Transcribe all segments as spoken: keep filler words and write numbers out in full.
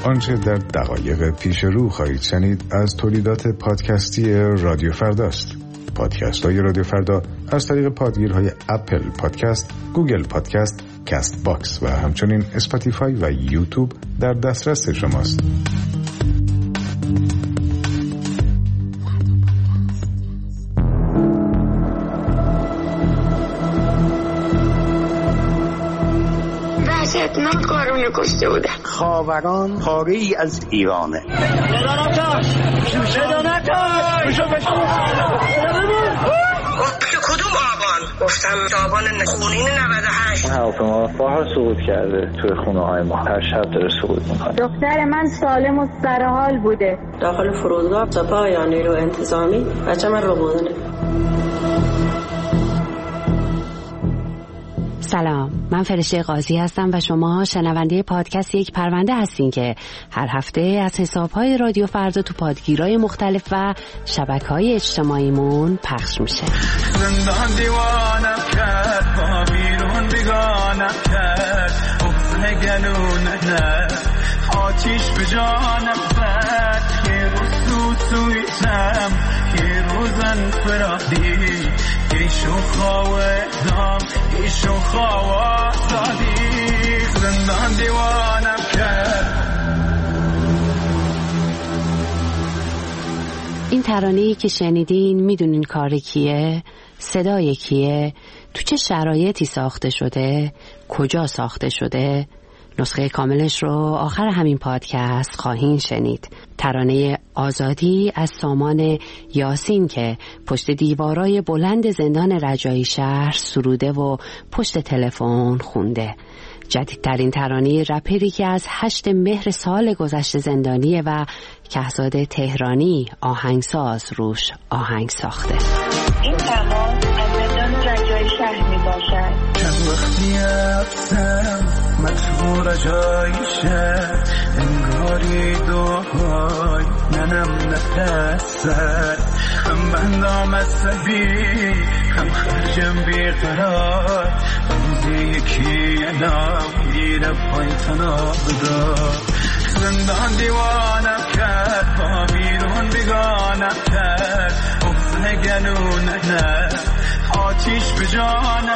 آنچه در دقایق پیش رو خواهید شنید از تولیدات پادکستی رادیو فرداست. پادکست های رادیو فردا از طریق پادگیرهای اپل پادکست، گوگل پادکست، کست باکس و همچنین اسپاتیفای و یوتیوب در دسترس شماست. من قارون کشته بودم. خاوران پاره ای از ایرانه. ندانتاش ندانتاش کدوم آبان؟ گفتم آبان خونین نود و هشت. هواپیما بارها سقوط کرده توی خونه های ما، هر شب داره سقوط میکنه. دختر من سالم و سرحال بوده. داخل فرودگاه سپاه یا نیرو انتظامی بچه من رو بودنه. سلام، من فرشته قاضی هستم و شما شنونده پادکست یک پرونده هستین که هر هفته از حساب‌های رادیو فردا تو پادگیرهای مختلف و شبکه‌های اجتماعیمون پخش میشه. زندان دیوانم کرد، با بیرون بیگانم کرد، افتن گلونه نه آتیش به جانم زد، یه روز تو تویتم یه روزن فرادی ایشو خواه دام ایشو خواه زادی زندان دیوانم کرد. این ترانه‌ای که شنیدین میدونین کار کیه؟ صدای کیه؟ تو چه شرایطی ساخته شده؟ کجا ساخته شده؟ نسخه کاملش رو آخر همین پادکست خواهین شنید. ترانه آزادی از سامان یاسین که پشت دیوارای بلند زندان رجایی شهر سروده و پشت تلفن خونده. جدیدترین ترانه رپری که از هشت مهر سال گذشته زندانیه و کهزاد تهرانی آهنگساز روش آهنگ ساخته. این تمام از زندان رجایی شهر می باشد. چند وقتی افتم مطمور رجایی شهر، انگاری دوهای ننم نفسد، هم بندام از سبی هم خرجم بیقرار، روزی یکی نام گیره پای تنابدار. زندان دیوانم کرد، با بیرون بیگانم کرد، افتن گلونه نه آتیش به جانم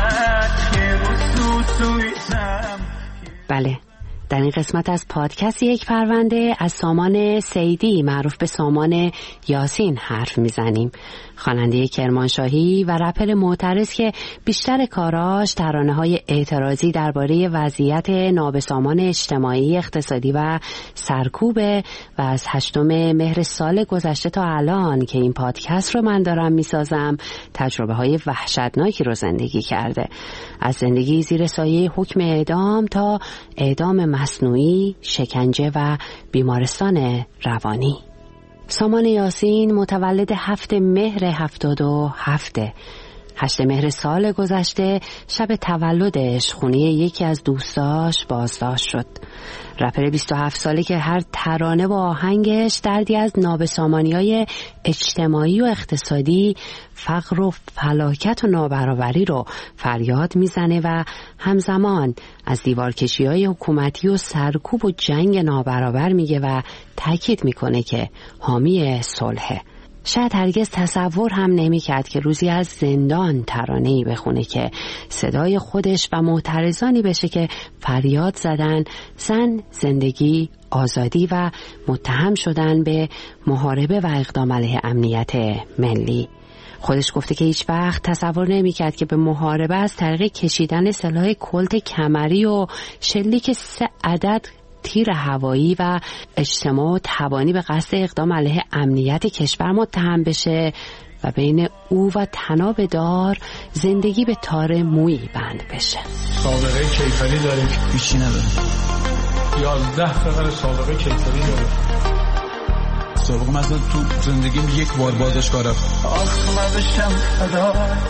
زد، یه روز تو سویتم. بله، در این قسمت از پادکست یک پرونده از سامان سیدی معروف به سامان یاسین حرف میزنیم. خواننده کرمانشاهی و رپر معترض که بیشتر کاراش ترانه‌های اعتراضی درباره وضعیت نابسامان اجتماعی، اقتصادی و سرکوبه و از هشتم مهر سال گذشته تا الان که این پادکست رو من دارم میسازم تجربه‌های وحشتناکی رو زندگی کرده. از زندگی زیر سایه حکم اعدام تا اعدام مصنوعی، شکنجه و بیمارستان روانی. سامان یاسین متولد هفت مهر هفتاد و هفته. هشت مهر سال گذشته شب تولدش خونه یکی از دوستاش بازداشت شد. رپر بیست و هفت ساله که هر ترانه با آهنگش دردی از نابسامانی‌های اجتماعی و اقتصادی، فقر و فلاکت و نابرابری رو فریاد میزنه و همزمان از دیوارکشی‌های حکومتی و سرکوب و جنگ نابرابر میگه و تاکید میکنه که حامی صلحه. شاید هرگز تصور هم نمی کرد که روزی از زندان ترانه‌ای بخونه که صدای خودش و معترضانی بشه که فریاد زدن زن، زندگی، آزادی و متهم شدن به محاربه و اقدام علیه امنیت ملی. خودش گفته که هیچ وقت تصور نمی کرد که به محاربه از طریق کشیدن سلاح کلت کمری و شلیک سه عدد تیر هوایی و اجتماع و توانی به قصد اقدام علیه امنیت کشور متهم بشه و بین او و طناب دار زندگی به تار مویی بند بشه. سابقه کیفری داره که پیشی نداره. یازده سال سابقه کیفری داره. سابقه مثلا تو زندگیم یک بار بازداشتگاه رفتم. آخمدشم فدا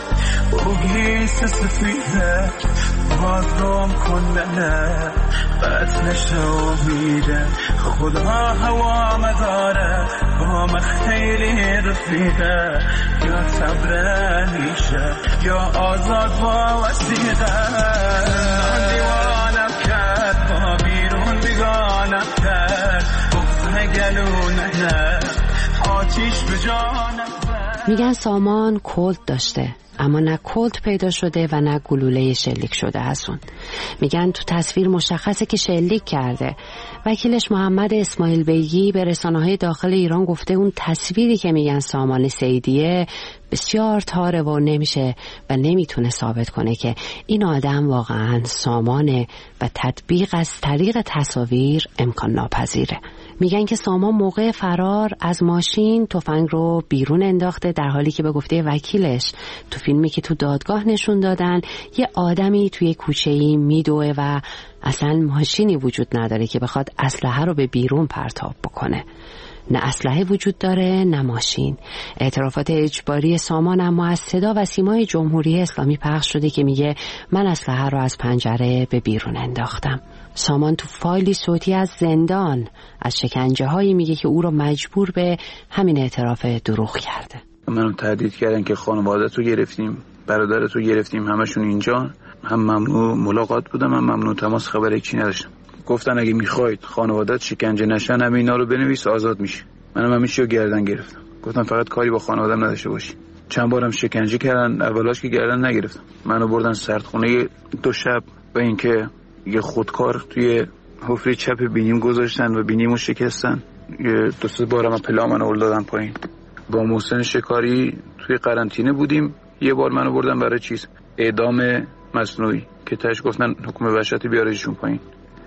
بوگی سفیده بازم کنه بطن شویده خدا هوا مداره با من خیلی رفیقه یا صبر نیشه یا آزاد با وسیقه دیوانم کرد با بیرون بیگانم کرد گلونه نه آتیش به جانم. میگن سامان کلت داشته، اما نه کلت پیدا شده و نه گلوله شلیک شده از اون. میگن تو تصویر مشخصه که شلیک کرده. وکیلش محمد اسماعیل بیگی به رسانه‌های داخل ایران گفته اون تصویری که میگن سامان سیدیه بسیار تاره و نمیشه و نمیتونه ثابت کنه که این آدم واقعا سامانه و تطبیق از طریق تصاویر امکان ناپذیره. میگن که سامان موقع فرار از ماشین تفنگ رو بیرون انداخته، در حالی که به گفته وکیلش تو فیلمی که تو دادگاه نشون دادن یه آدمی توی کوچه‌ای میدوه و اصلا ماشینی وجود نداره که بخواد اسلحه رو به بیرون پرتاب بکنه. نه اسلحه وجود داره نه ماشین. اعترافات اجباری سامان اما از صدا و سیمای جمهوری اسلامی پخش شده که میگه من اسلحه رو از پنجره به بیرون انداختم. سامان تو فایلی صوتی از زندان از شکنجه هایی میگه که او رو مجبور به همین اعتراف دروغ کرده. منو تهدید کردن که خانواده‌تو گرفتیم، برادرتو گرفتیم، همشون اینجا، هم ممنوع ملاقات بودم هم ممنوع تماس، خبر هیچی نداشتم. گفتن اگه میخواید خانواده‌ت شکنجه نشن همه اینا رو بنویس آزاد میشی. منم همین چیو گردن گرفتم. گفتم فقط کاری با خانواده‌ام نداشته باشی. چند بارم شکنجه کردن، اولاش که گردن نگرفتم. منو بردن سردخونه دو شب و اینکه یه خودکار توی حفره چپ بینیم گذاشتن و بینیمو شکستن. یه دو سه بارم پلا منو دادن پایین. با محسن شکاری توی قرنطینه بودیم. یه بار منو بردن برای چیز اعدام مصنوعی که تاش گفتن حکم وحشتی بیارشون پایین.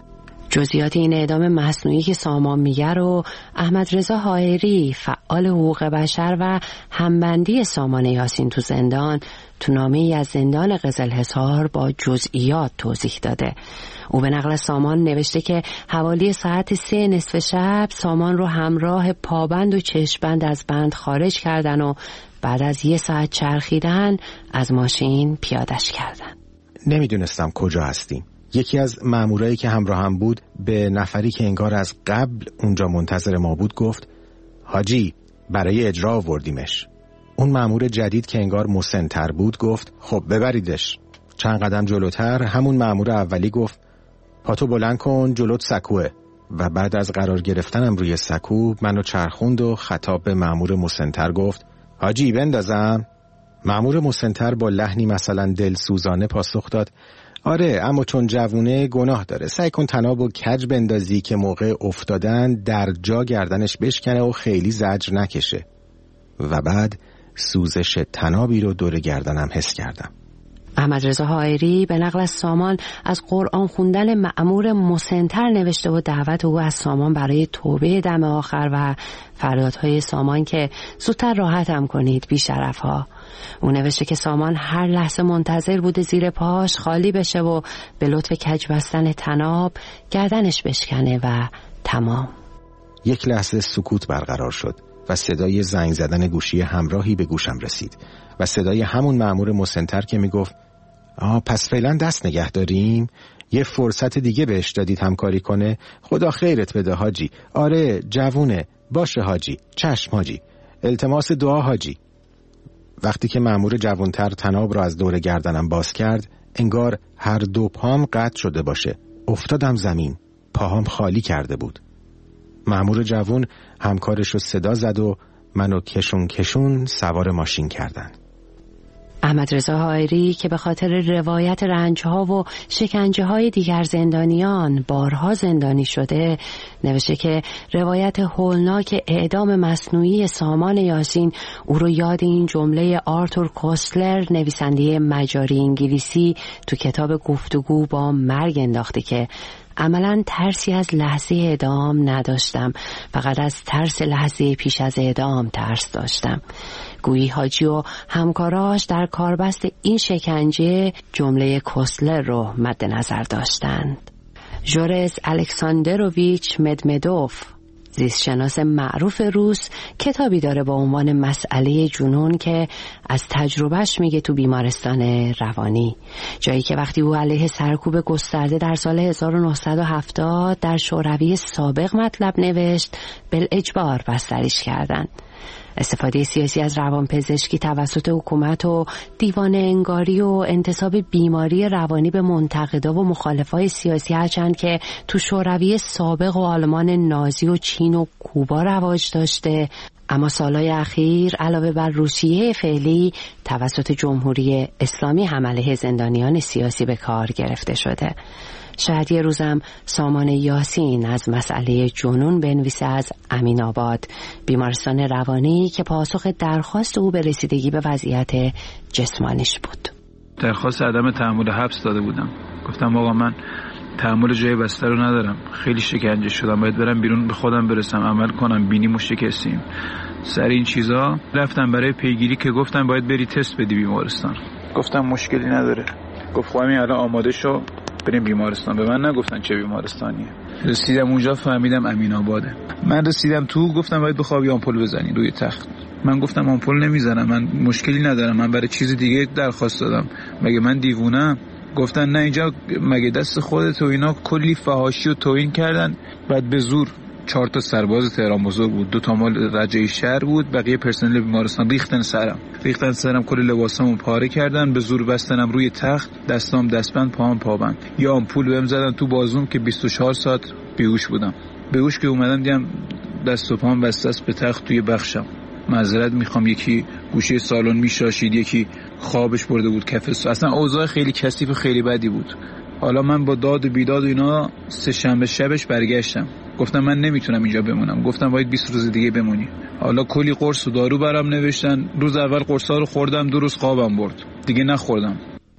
جزئیات این اعدام مصنوعی که سامان میگه رو احمد رضا حائری فعال حقوق بشر و همبندی سامان یاسین تو زندان تو نامه‌ای از زندان قزلحصار با جزئیات توضیح داده. او به نقل سامان نوشته که حوالی ساعت سه نصف شب سامان رو همراه پابند و چشمبند از بند خارج کردن و بعد از یه ساعت چرخیدن از ماشین پیادش کردن. نمیدونستم کجا هستیم. یکی از مامورایی که همراه هم بود به نفری که انگار از قبل اونجا منتظر ما بود گفت حاجی برای اجرا آوردیمش. اون مامور جدید که انگار مسن‌تر بود گفت خب ببریدش. چند قدم جلوتر همون مامور اولی گفت پاتو بلند کن جلوت سکوه و بعد از قرار گرفتنم روی سکو منو چرخوند و خطاب به مامور مسن‌تر گفت حاجی بندازم. مامور مسن‌تر با لحنی مثلا دلسوزانه پاسخ داد آره اما چون جوونه گناه داره، سعی کن تناب و کج بندازی که موقع افتادن در جا گردنش بشکنه و خیلی زجر نکشه. و بعد سوزش تنابی رو دور گردنم حس کردم. احمد رضا حائری به نقل از سامان از قرآن خوندن مأمور مسن‌تر نوشته و دعوت او از سامان برای توبه دم آخر و فریادهای سامان که زودتر راحتم کنید بی شرف‌ها. او نوشته که سامان هر لحظه منتظر بوده زیر پاش خالی بشه و به لطف کج بستن تناب گردنش بشکنه و تمام. یک لحظه سکوت برقرار شد و صدای زنگ زدن گوشی همراهی به گوشم رسید و صدای همون مأمور مسن‌تر که میگفت آه پس فعلا دست نگه داریم، یه فرصت دیگه بهش دادید همکاری کنه، خدا خیرت بده حاجی، آره جوونه، باشه حاجی، چشم حاجی، التماس دعا حاجی. وقتی که مأمور جوانتر تناب را از دور گردنم باز کرد انگار هر دو پام قطع شده باشه. افتادم زمین، پاهام خالی کرده بود. مأمور جوان همکارش رو صدا زد و منو کشون کشون سوار ماشین کردن. احمد رضا حائری که به خاطر روایت رنجها و شکنجه های دیگر زندانیان بارها زندانی شده نوشته که روایت هولناک اعدام مصنوعی سامان یاسین او رو یاد این جمله آرتور کوستلر نویسنده مجاری انگلیسی تو کتاب گفتگو با مرگ انداخته که عملاً ترسی از لحظه اعدام نداشتم، فقط از ترس لحظه پیش از اعدام ترس داشتم. گویی حاجی و همکاراش در کاربست این شکنجه جمله کوستلر رو مد نظر داشتند. ژورز الکساندروویچ مدمدوف زیستشناس معروف روس کتابی داره با عنوان مسئله جنون که از تجربهش میگه تو بیمارستان روانی، جایی که وقتی او علیه سرکوب گسترده در سال هزار و نهصد و هفتاد در شوروی سابق مطلب نوشت بالاجبار بستریش کردن. استفاده سیاسی از روانپزشکی توسط حکومت و دیوانه انگاری و انتساب بیماری روانی به منتقدا و مخالفای سیاسی، هرچند که تو شوروی سابق و آلمان نازی و چین و کوبا رواج داشته، اما سالهای اخیر علاوه بر روسیه فعلی توسط جمهوری اسلامی هم علیه زندانیان سیاسی به کار گرفته شده. شاید یه روزم سامان یاسین از مسئله جنون بنویسه از امین آباد، بیمارستان روانی که پاسخ درخواست او به رسیدگی به وضعیت جسمانیش بود. درخواست عدم تحمل حبس داده بودم. گفتم آقا من تحمل جای بستر رو ندارم، خیلی شکنجه شدم، باید برم بیرون به خودم برسم، عمل کنم، بینیمو شکستیم. سر این چیزا رفتم برای پیگیری که گفتم باید بری تست بدی بیمارستان. گفتم مشکلی نداره. گفت خواهی الان آماده شو بریم بیمارستان. به من نگفتن چه بیمارستانیه. رسیدم اونجا فهمیدم امین آباده. من رسیدم تو، گفتم باید بخوابی آمپول بزنی روی تخت. من گفتم آمپول نمیزنم، من مشکلی ندارم، من برای چیز دیگه درخواست دادم، مگه من دیوونم؟ گفتن نه اینجا مگه دست خودت و اینا. کلی فحاشی و توهین کردن. بعد به زور چهار تا سرباز تهران بزرگ بود، دو تا مال رجایی شهر بود، بقیه پرسنل بیمارستان ریختن سرم ریختن سرم کلی لباسامو پاره کردن، به زور بستنم روی تخت، دستام دستبند، پاهم پابند. یا آمپول بهم زدن تو بازوم که بیست و چهار ساعت بیهوش بودم. بیهوش که اومدم دیدم دست و پام بسته است به تخت توی بخشم. معذرت میخوام، یکی گوشه سالن میشاشید، یکی خوابش برده بود کف. اصلا اوضاع خیلی کثیف و خیلی بدی بود. حالا من با داد و بیداد و اینا سه شنبه شبش برگشتم. گفتم من نمیتونم اینجا بمونم. گفتم باید بیست روز دیگه بمونی. حالا کلی قرص و دارو برام نوشتن. روز اول قرصا رو خوردم، دو روز خوابم برد، دیگه نخوردم.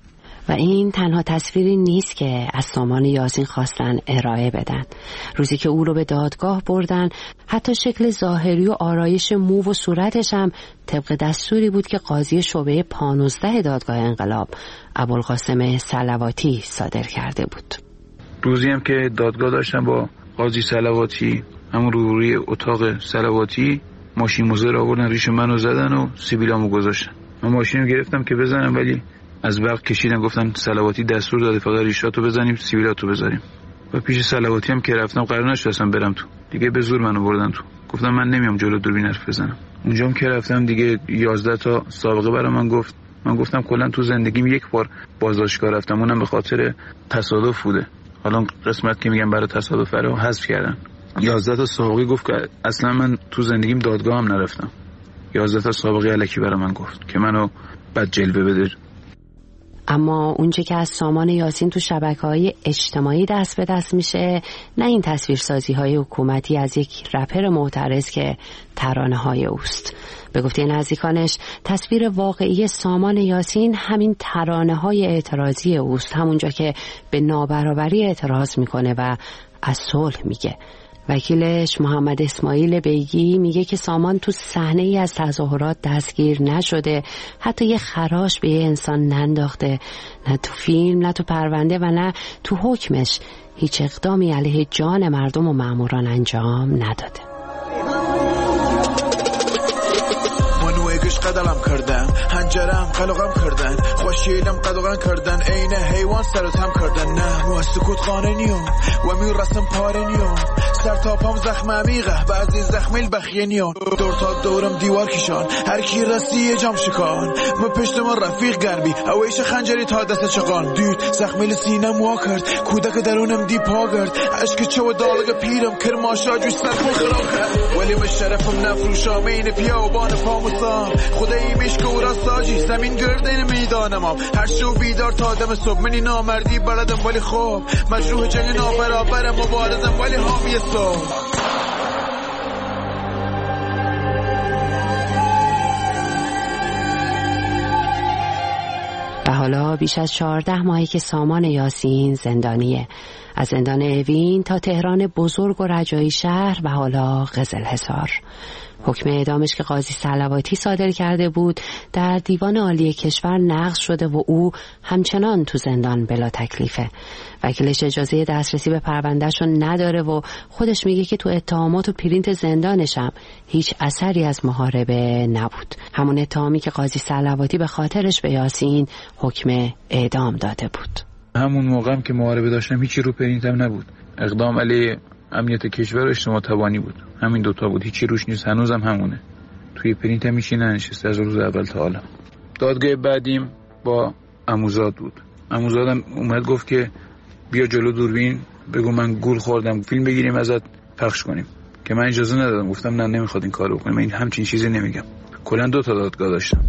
و این تنها تصویری نیست که از سامان یاسین خواستن ارائه بدن. روزی که او رو به دادگاه بردن، حتی شکل ظاهری و آرایش مو و صورتش هم طبق دستوری بود که قاضی شعبه پانزده دادگاه انقلاب ابوالقاسم صلواتی صادر کرده بود. روزی هم که دادگاه داشتم با قاضی صلواتی، همون روی اتاق صلواتی، ماشین موزه را آوردن، ریش منو زدن و سیبیلامو گذاشتن. من ماشین رو گرفتم که بزنم، ولی از برق کشیدن، گفتن صلواتی دستور داده فقط ریشاتو بزنیم، سیبیلاتو بذاریم. و پیش صلواتی هم که رفتم قرار نشد برم تو، دیگه به زور منو بردن تو. گفتم من نمیام جلو دوربین حرف بزنم. اونجا هم که رفتم دیگه یازده تا سابقه برام من گفت. من گفتم کلا تو زندگیم یک بار بازداشتگاه رفتم، اونم به خاطر تصادف بوده. حالا قسمت که میگم برای تصادف رو حذف کردن. یازده تا سابقه گفت که اصلا من تو زندگیم دادگاه هم نرفتم. یازده تا سابقه الکی برای من گفت که منو بد جلوه بده. اما اونچه که از سامان یاسین تو شبکه‌های اجتماعی دست به دست میشه، نه این تصویرسازی‌های حکومتی از یک رپر معترض که ترانه‌های اوست. به گفته نزدیکانش تصویر واقعی سامان یاسین همین ترانه‌های اعتراضی اوست، همونجا که به نابرابری اعتراض میکنه و از صلح میگه. وکیلش محمد اسماعیل بیگی میگه که سامان تو صحنه ای از تظاهرات دستگیر نشده، حتی یه خراش به یه انسان ننداخته، نه تو فیلم، نه تو پرونده و نه تو حکمش هیچ اقدامی علیه جان مردم و ماموران انجام نداده. قدلم کردن هنجرم قلقم کردن خوشیلم قدغن کردن عین حیوان سرتم کردن نه مو سکوت خانه نیوم و می رسم پاره نیوم سر تا پام زخم عمیقه بعضی زخمیل بخیه نیوم دور تا دورم دیوار کشان هر کی رسی یه جام شکان ما پشت ما رفیق گربی اویش خنجری تا دست چقان دید زخمیل سینم وا کرد کودک درونم دی پا کرد عشق چو دالگ پیرم کرماشا جوش سر خراب کرد ولی به شرفم نفروشام این پیاوبان پاموسام خدایی مشک و راستاجی زمین گردین میدانم هر شو بیدار تا دم صبح منی نامردی بلدم ولی خوب مجروح جنگ نابرابرم مبارزم ولی حامی صبح. و حالا بیش از چهارده ماهی که سامان یاسین زندانیه، از زندان اوین تا تهران بزرگ و رجایی شهر و حالا قزلحصار. حکم اعدامش که قاضی صلواتی صادر کرده بود در دیوان عالی کشور نقض شده و او همچنان تو زندان بلا تکلیفه. وکیلش اجازه دسترسی به پروندهشون نداره و خودش میگه که تو اتهامات و پرینت زندانش هم هیچ اثری از محاربه نبود، همون اتهامی که قاضی صلواتی به خاطرش به یاسین حکم اعدام داده بود. همون موقع هم که محاربه داشتم هیچی رو پرینتم نبود. اقدام علیه امنیت کشور و اجتماع تبانی بود، همین دوتا بود، هیچی روش نیست، هنوزم همونه. توی پرینت هم میشینه نشسته از روز اول تا حالا. دادگاه بعدیم با عموزاد بود. عموزادم اومد گفت که بیا جلو دوربین بگو من گول خوردم، فیلم بگیریم ازت پخش کنیم، که من اجازه ندادم. گفتم نه نمیخواد این کارو بکنیم، من این همچین چیزی نمیگم. کلا دو تا دادگاه داشتم.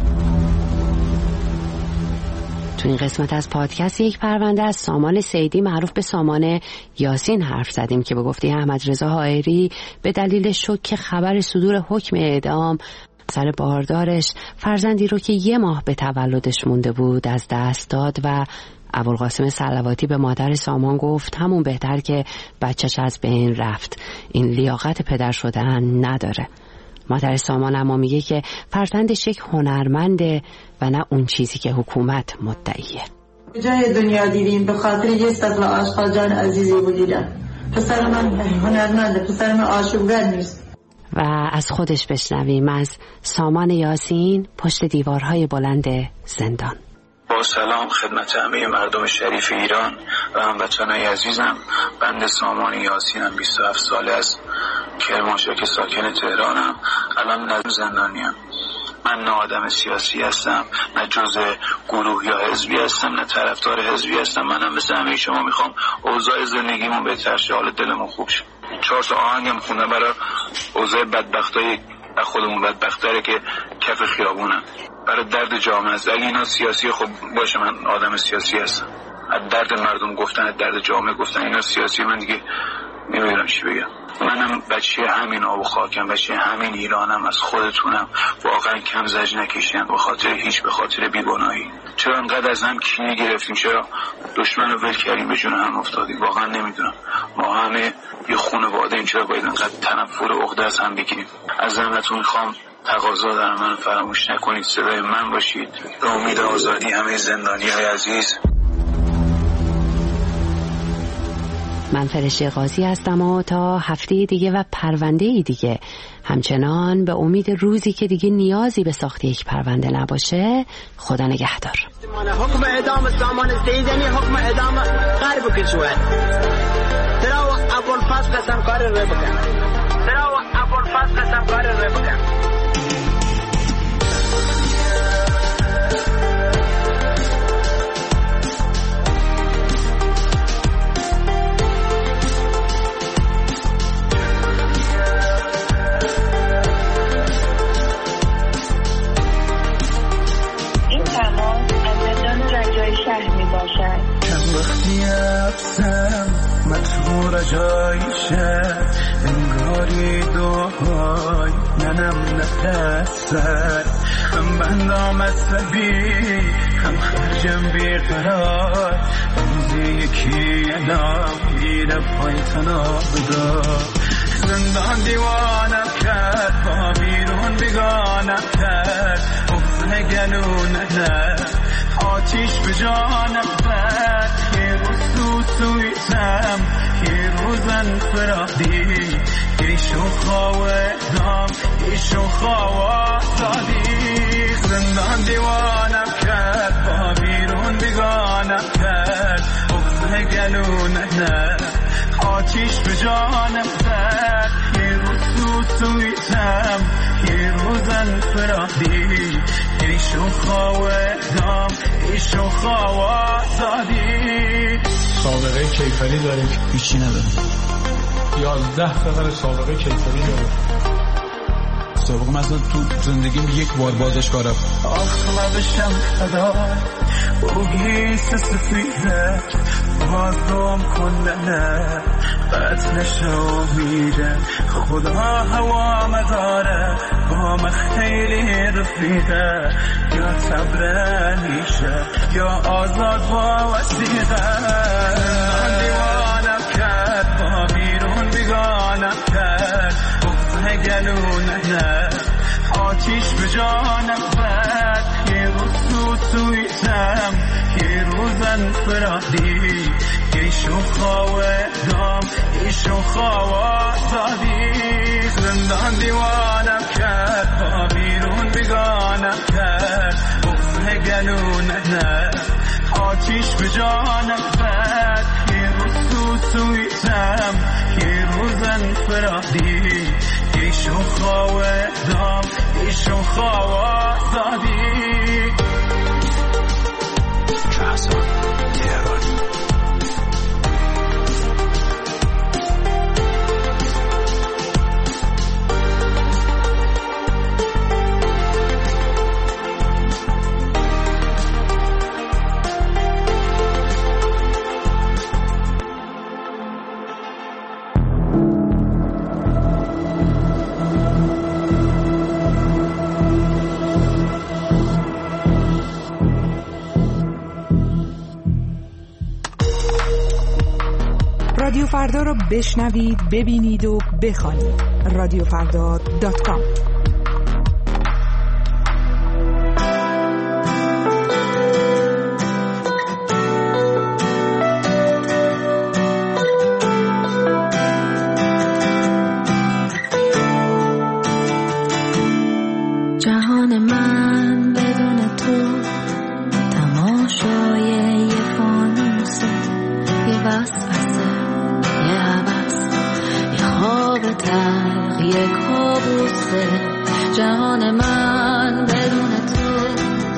تو این قسمت از پادکست یک پرونده از سامان سیدی معروف به سامان یاسین حرف زدیم که به گفته احمد رضا حائری به دلیل شوک خبر صدور حکم اعدام سر باردارش فرزندی رو که یه ماه به تولدش مونده بود از دست داد و ابوالقاسم صلواتی به مادر سامان گفت همون بهتر که بچهش از بین رفت، این لیاقت پدر شدن نداره. مادر سامان اما میگه که فرزندش یک هنرمنده و نه اون چیزی که حکومت مدعیه. جای دنیا دیدیم به خاطر یه سطل آشغال جان عزیزی بودیدن. پسر من هنرمنده، پسر من عاشقگر نیست. و از خودش بشنویم از سامان یاسین پشت دیوارهای بلند زندان. با سلام خدمت همه مردم شریف ایران و هموطنای عزیزم. بنده سامان یاسینم، بیست و هفت ساله است، کرمانشاه که ساکن تهرانم. الان نظم زندانیم. من نه آدم سیاسی هستم، نه جزء گروه یا حزبی هستم، نه طرفدار حزبی هستم. منم مثل همه شما میخوام اوضاع زندگیمون بهتر شه، حال دلمون خوب شه. چهار تا آهنگم خوندم برای اوضاع بدبختای خودمون، بدبختاره که کف خیابونم، برای درد جامعه است. اگه اینا سیاسی خب باشه، من آدم سیاسی هستم. از درد مردم گفتن، از درد جامعه گفتن، اینا سیاسی، من دیگه نمیدونم چی بگم. منم بچه همین آب و خاکم، بچه همین ایرانم، از خودتونم. واقعا کم زج نکشیم به خاطر هیچ، به خاطر بیگناهی. چرا انقدر از هم کینه گرفتیم؟ چرا دشمن رو ول کردیم، به جون هم افتادیم؟ واقعا نمیدونم. ما همه یه خانواده، این چرا باید انقدر تنفر و عقده از هم بگیریم؟ از زحمتتون میخوام تقاضا دارم، منو فراموش نکنید، صدای من باشید. به امید آزادی همه زندانی های عزیز. من فرشته قاضی هستم و تا هفته دیگه و پرونده دیگه، همچنان به امید روزی که دیگه نیازی به ساخت یک پرونده نباشه، خدا نگهدار. حکم اعدام سامان سیدی، حکم اعدام غرب کشور. ترا اول فصل قسم کار رو بکن، ترا اول فصل قسم کار رو بکن. مطمور جایشه انگاری دوهای منم نفسر، هم بندام عصبی هم خرجم بیقرار. روزی یکی الان میره پای تنابدا، زندان دیوانم کرد، با بیرون بیگانم کرد. افزه گلونه آتیش به جانم زد، یه روز تو سویتم، یه روزن فرادی، یه شوخاوه دام، یه شوخاوه سادی. زندان دیوانم کرد، با بیرون بیگانم کرد. افزه گلونه آتیش به جانم زد، یه روز تو سویتم، یه روزن فرادی، یه شوخاوه دام، یه شوخاوه سادی. سابقه کیفری داریم؟ هیچی نداریم. یازده سال سابقه کیفری داریم. سابقه مثلا تو زندگیم یک بار بازداشتگاه رفتم. آخ بشم فدا بوگی سفیده، بازم کنه قط نشو میره. خدا هوا مداره با من خیلی رفیقه، یا صبر میشه یا آزاد با وسیقه. زندان دیوانم کرد، با بیرون بیگانم کرد. افزه گلونه آتیش به جانم زد، یه روز تو سویتم، یه روزن فرادی، یه شوخاوه دام، یه شوخاوه سادی. زندان دیوانم کرد، با بیرون بیگانم کرد. افزه گلونه آتیش به جانم زد، یه روز تو سویتم، یه روزن فرادی، یه شوخاوه دام، خواب آزادی. کسان تهرانی. رادیو فردا رو بشنوید، ببینید و بخوانید. رادیو فردا دات کام. جهان من بدون تو تماشای یه فانوسه، یه وسوسه، یه هوس، یه خواب تلخ، یه کابوسه. جهان من بدون تو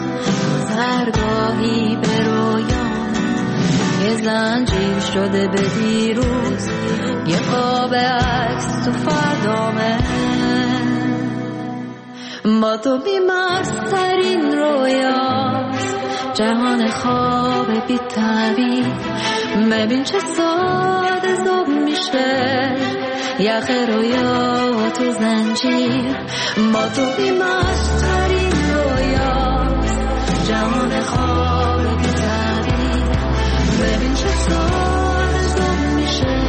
گذرگاهی به رویانه، یه زنجیر شده به دیروز، یه قاب عکس تو فردامه. با تو بیمارسترین رویاست، جهان خواب بی تعبیر. ببین چه ساده زوب میشه یخ رویا تو زنجیر. با تو بیمارسترین رویاست، جهان خواب بی تعبیر. ببین چه ساده زوب میشه.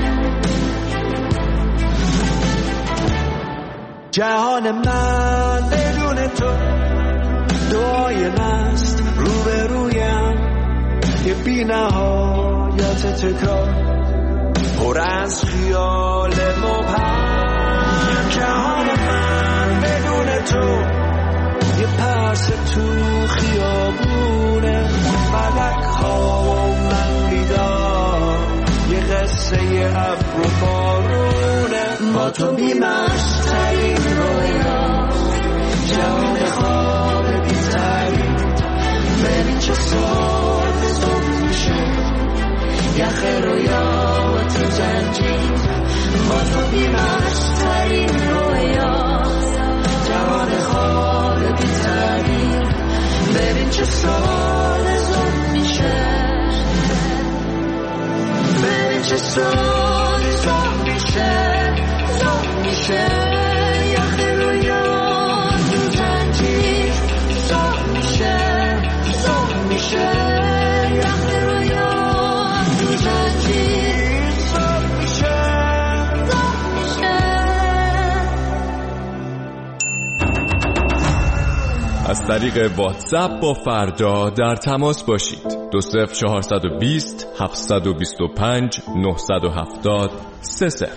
جهان من بدون تو دعای مست رو به رویم، یه بی نهایت تکرار پر از خیال مبهم. جهان من بدون تو یه پرس تو خیابونه، فلک ها و من بیدار، یه قصه ابر و بارونه. با تو بیمسترین رویا، جهان خواب بی‌ترین. ببین چه ساده زوب میشه یخ رویا و تو زنجیر. با تو بیمسترین رویا، جهان خواب بی‌ترین. ببین چه ساده زوب میشه، ببین چه ساده زوب میشه، زوب میشه یخ رویا تو زنجیر. زوب میشه، زوب میشه یخ رویا تو زنجیر. زوب میشه، زوب میشه. از طریق واتساپ با فردا در تماس باشید. دو صفر چهارصد و بیست هفتصد و بیست و پنج نهصد و هفتاد سه صفر.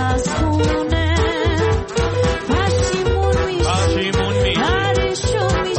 Show me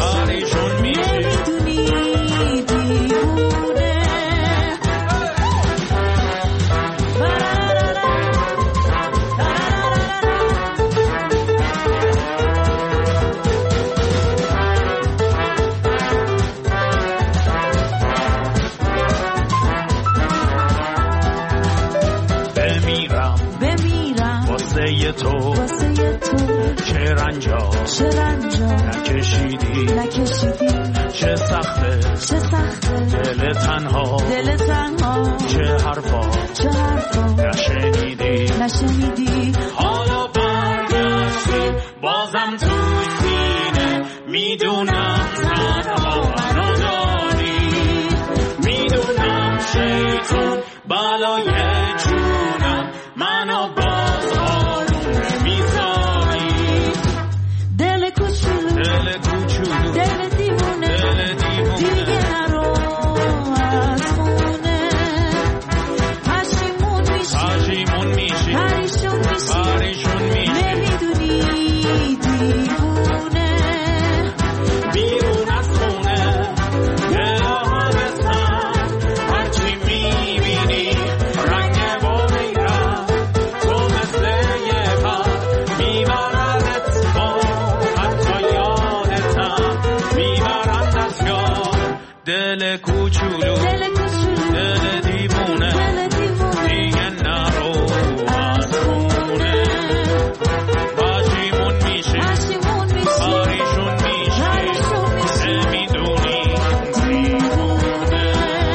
چه رنجا نکشیدی نکشیدی چه سخته چه سخته دل تنها دل تنها چه حرفا چه حرفا نشنیدی نشنیدی حالا برگشتی بازم تو سینه میدونم تنها منو داری میدونم شیطون بالای جونم منو باز آروم میذاری دل کوچولو دل کوچولو دل دیوونه دل دیوونه دیگه نرو از خونه پشیمون میشی پشیمون میشی پریشون میشی پریشون میشی نمیدونی دیوونه بیرون از خونه دل آهنستن هرچی میبینی رنگ بامیرم تو مثل یه پر میبردت با حتی یادتم میبرند از یاد دل کوچولو دل کوچولو دل دیوونه دل دیوونه دیگه نرو از خونه پشیمون میشی پشیمون میشی پریشون میشی پریشون میشی نمیدونی دیوونه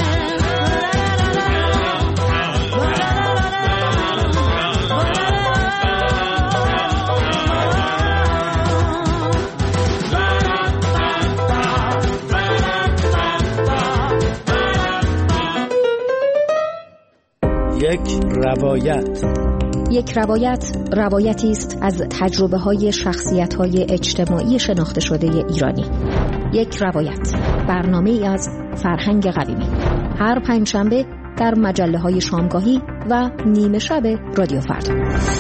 یک روایت یک روایت روایتی است از تجربه های شخصیت های اجتماعی شناخته شده ایرانی. یک روایت، برنامه ای از فرهنگ قویمی، هر پنجشنبه در مجله های شامگاهی و نیمه شب رادیو فردا.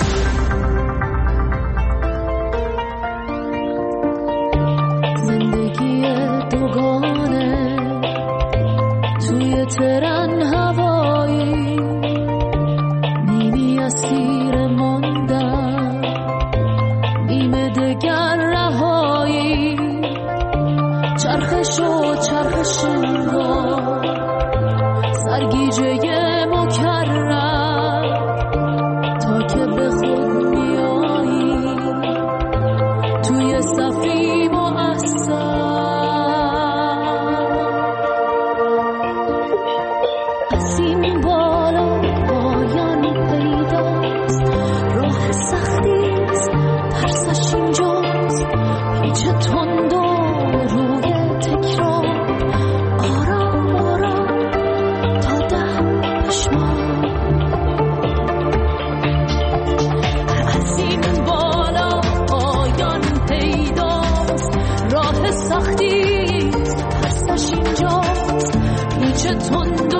زندگی دوگانه توی ترن هوایی نیمی اسیر ماندن نیمه دگر رهایی چرخش و چرخش انگار سرگیجه مکرر تا که به خود میایی توی صفیم و احسان از این بالا پایان پیداست راه سختیست ترسش اینجاست پیچ تند و روی تکرار آرام آرام تا ده پشمان از این بالا پایان پیداست راه سختیست ترسش اینجاست پیچ تند